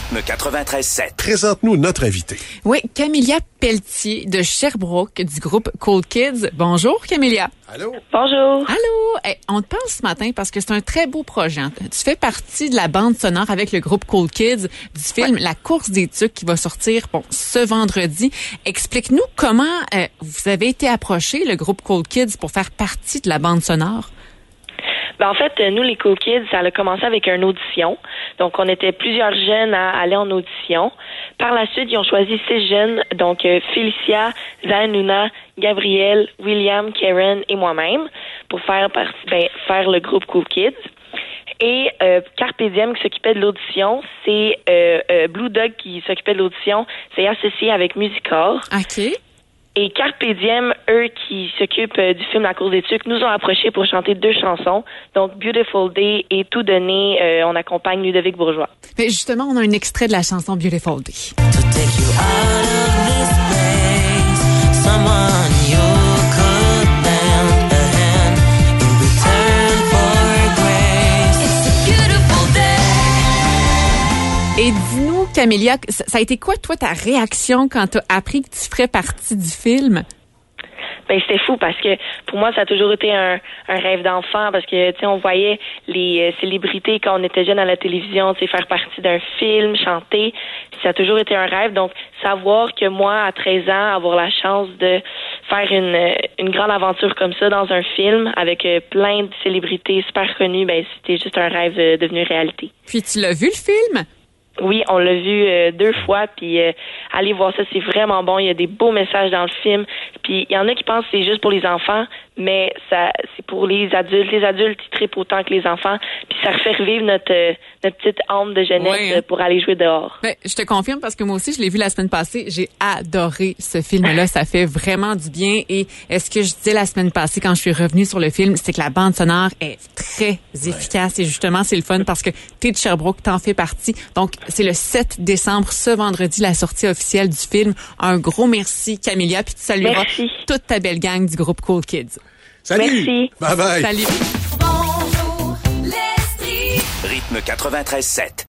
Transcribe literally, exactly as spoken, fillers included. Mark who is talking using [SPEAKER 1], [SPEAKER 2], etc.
[SPEAKER 1] Rythme quatre-vingt-treize sept.
[SPEAKER 2] Présente-nous notre invité.
[SPEAKER 3] Oui, Camélia Pelletier de Sherbrooke du groupe Cool Kids. Bonjour, Camélia.
[SPEAKER 2] Allô?
[SPEAKER 4] Bonjour.
[SPEAKER 3] Allô. Hey, on te parle ce matin parce que c'est un très beau projet. Tu fais partie de la bande sonore avec le groupe Cool Kids du film ouais. La course des tucs qui va sortir bon ce vendredi. Explique-nous comment euh, vous avez été approché, le groupe Cool Kids, pour faire partie de la bande sonore.
[SPEAKER 4] Ben, en fait, nous, les Cool Kids, ça a commencé avec une audition. Donc, on était plusieurs jeunes à aller en audition. Par la suite, ils ont choisi six jeunes, donc euh, Félicia, Zanuna, Gabriel, William, Karen et moi-même, pour faire partie, ben, faire le groupe Cool Kids. Et euh, Carpe Diem qui s'occupait de l'audition, c'est euh, euh, Blue Dog qui s'occupait de l'audition, c'est associé avec Musicor.
[SPEAKER 3] OK.
[SPEAKER 4] Et Carpe Diem, eux qui s'occupent euh, du film La course des tucs, nous ont approchés pour chanter deux chansons. Donc, Beautiful Day et Tout donné, euh, on accompagne Ludovic Bourgeois.
[SPEAKER 3] Mais justement, on a un extrait de la chanson Beautiful Day.
[SPEAKER 5] To take you out of this place, someone you could lend a hand in return for grace. It's a beautiful day.
[SPEAKER 3] Et dis-nous, Camélia, ça a été quoi, toi, ta réaction quand tu as appris que tu ferais partie du film?
[SPEAKER 4] Ben c'était fou parce que pour moi ça a toujours été un, un rêve d'enfant parce que tu sais on voyait les euh, célébrités quand on était jeune à la télévision, tu sais faire partie d'un film, chanter, ça a toujours été un rêve. Donc savoir que moi à treize ans avoir la chance de faire une une grande aventure comme ça dans un film avec euh, plein de célébrités super connues, ben c'était juste un rêve euh, devenu réalité.
[SPEAKER 3] Puis tu l'as vu le film?
[SPEAKER 4] Oui, on l'a vu euh, deux fois, puis euh, allez voir ça, c'est vraiment bon. Il y a des beaux messages dans le film. Puis il y en a qui pensent que c'est juste pour les enfants, mais ça c'est pour les adultes. Les adultes, ils trippent autant que les enfants. Puis ça refait revivre notre euh, notre petite âme de jeunesse ouais, hein? pour aller jouer dehors.
[SPEAKER 3] Ben, je te confirme parce que moi aussi, je l'ai vu la semaine passée. J'ai adoré ce film-là. Ça fait vraiment du bien. Et ce que je disais la semaine passée quand je suis revenue sur le film, c'est que la bande sonore est très efficace. Et justement, c'est le fun parce que t'es de Sherbrooke, t'en fais partie. Donc, c'est le sept décembre, ce vendredi, la sortie officielle du film. Un gros merci, Camélia, puis tu salueras
[SPEAKER 4] merci.
[SPEAKER 3] toute ta belle gang du groupe Cool Kids.
[SPEAKER 2] Salut!
[SPEAKER 4] Merci.
[SPEAKER 2] Bye bye!
[SPEAKER 3] Salut!
[SPEAKER 1] Rythme quatre-vingt-treize sept.